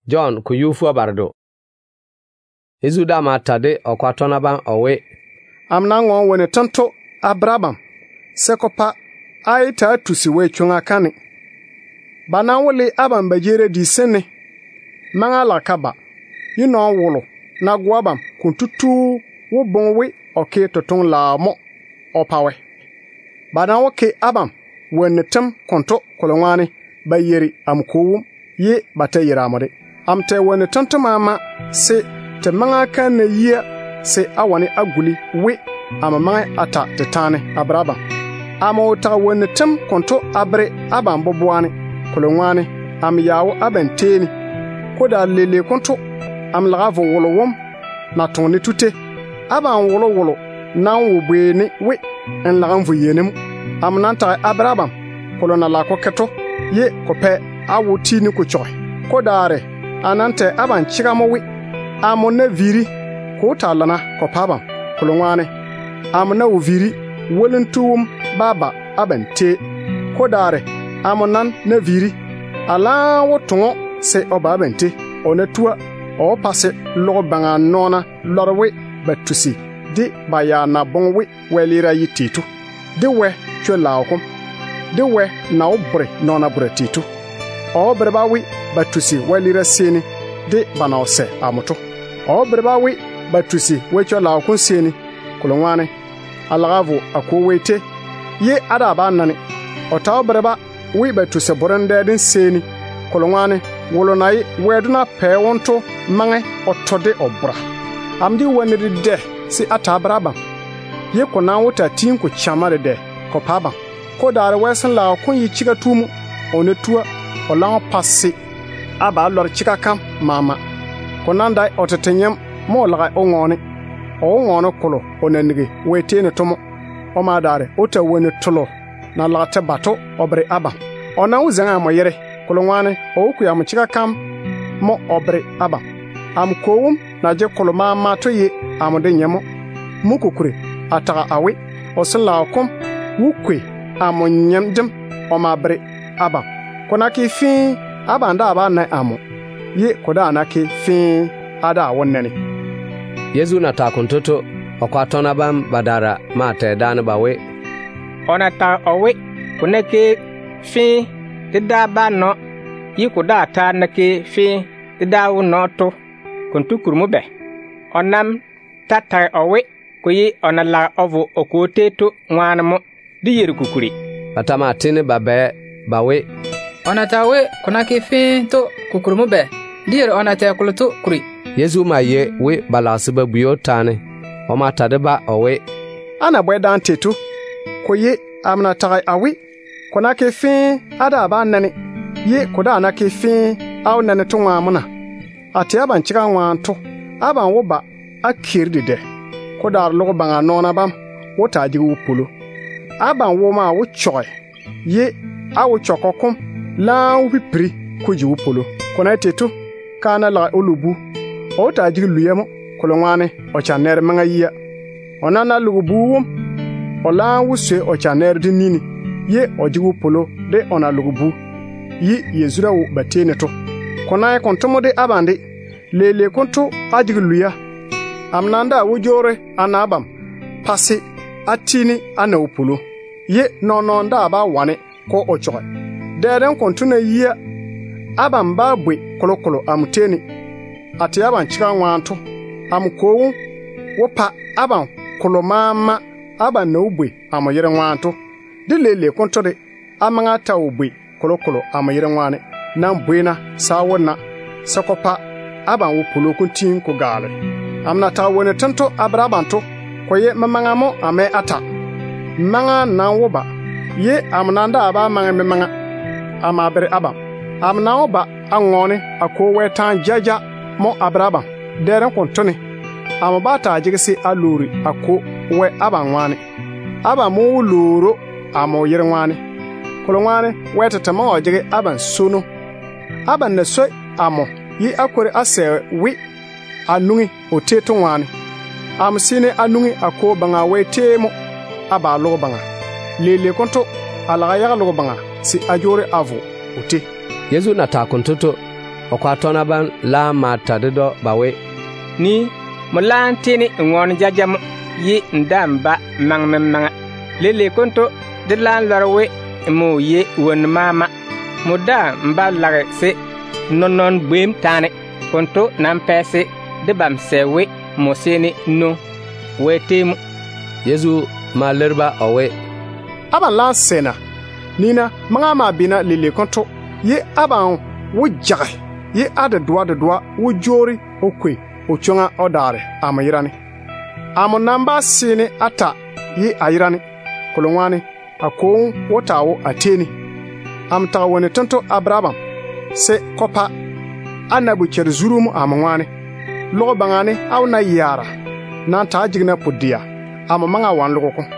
John ku yufu bardo. Izu da matade okwatona ban owe. Amna ngo wene tanto Abraham. Sekopa ai ta tusi we chunga kani. Bana wole abam bajere di sene. Manga la kaba. Yino wolo na gwabam kuntutu wo bonwe oke totong la mo opawe. Bana woke abam wene tem konto kolongwani bayeri amkuwum ye bata yiramode. Amte wene tanto mama se te manga kan yia se awani aguli we amamanga ata tetane Abraham. Ama uta wene tem konto abre abam bobuani kolongwani am yawo abenteni koda lele konto am lagavo wolo wom na toni tute aban wolo na wobeni we en laganvu yenem am nanta Abraham kolona la koketo ye kope awutini ku choy kodare anante aban chigamo we amona viri ko talana kopabam kolongwane amna uviri wolentuum baba abente kodare amonan na viri ala wotongo se obabente onatua o passe lo banga nona lorwe batusi de baya na bonwe welira yititu de we chwelawkom de we na obre nona bretitu o brebawi batusi welira seni de banose amoto o brebawi batusi we chwelawkom seni kolongwane alagavo akowete ye adaba nani o taw breba wi batusi borande den seni kolongwane wolonai weduna pewonto mange otode obra amdi wenede de si atabraba ye kona wota tinku chamare de ko paba ko dar wesan la kun yi chiga tumu onetua olan passe aba lor chiga kam mama konanda otetenyem mo laga ongone o kolo onanige wetene tomo o ma dare ota woni tolo na lata bato obre aba ona uzanga moyere kolongwane o ku yam chiga kam mo obre aba am kowum na je koloma mato ye amode nyemo mukukure ataka awe osla kom wukwe amonyemdem o mabre aba kona ki fi aba nda aba na amo ye koda na ki fi ada wonnene Yesu na takuntoto okwatona bam badara mate dan bawe ona ta owe kuneke fi tida bano yikuda ta nake fi tida wonoto kuntukurmu be onam tata owe kuyi onala ovu okoteto nwanamo di yerukukuri patama tini babe bawe onatawe kunake fi to kukurmu be di yer onata kuluto kuri Yesu maye we balasiba buyo tane oma tadeba owe ana bwedan tetu kuyi amna tagai awi kunake fi ada ba nani ye koda na ke fi aw nani to nwa ati aban chiga nwanto aban wo ba akirde de koda logo banga nona bam wota ji wupulo aban wo ma wo choy ye awo chokokum la wo pipri ko ji wupulo kona tetu kana la olubu wota ji luyemo kolongwane o chaner manga yiya onana lugubu wum ola wuse o chaner dinini ye ojigu polo de ona lugubu yi yezura wo batene to kona kontomo de abande lele konto ajigu luya amnanda wujore anabam pasi atini ana upolo ye nono nda ba wane ko ochoy deren kontuna yiya abam ba bwe kolokolo amteni ati aban chika nwanto amkowu wopa aban kolomama aban na ubwe amoyere nwanto dilele kontode amanga ta ubwe kolokolo amoyere nwane na mbwena sawona sakopa aban wo polo kuntin ko gale amna ta woni tanto abrabanto ko ye mamangamo ame ata manga na woba ye amnanda aba manga memanga amabre aba amna woba angone akowe tan jaja mo abraba deren kontone amabata jigisi aluri ako we abanwane aba mo luro amo yirwane kolonwane weta tama ojige aban sono aban na so amo yi akore ase wi anungi oteto wane am sine anungi ako banga wetemo aba lo banga lele konto alaga ya lo banga si ajore avo ote Yesu na takuntoto o kwa tona ban la ma tadido bawe ni mulan tini ngon jajam yi ndamba mangmanga lele konto de lan larwe mo ye won mama muda mba lare se nonon bwem tane konto nan pese de bam sewe mo seni no wetem Yesu ma lerba owe aban lan sena nina manga ma bina lele konto ye aban wujjage ye ada dua wujori okwe ochonga odare amayirani amo namba sene ata ye ayirani kolongwani akon wotawo ateni am ta woni tonto Abraham se kopa anabu cer zurum amwani lo bangani aw na yara nan ta jigna pudia am manga wan lokoko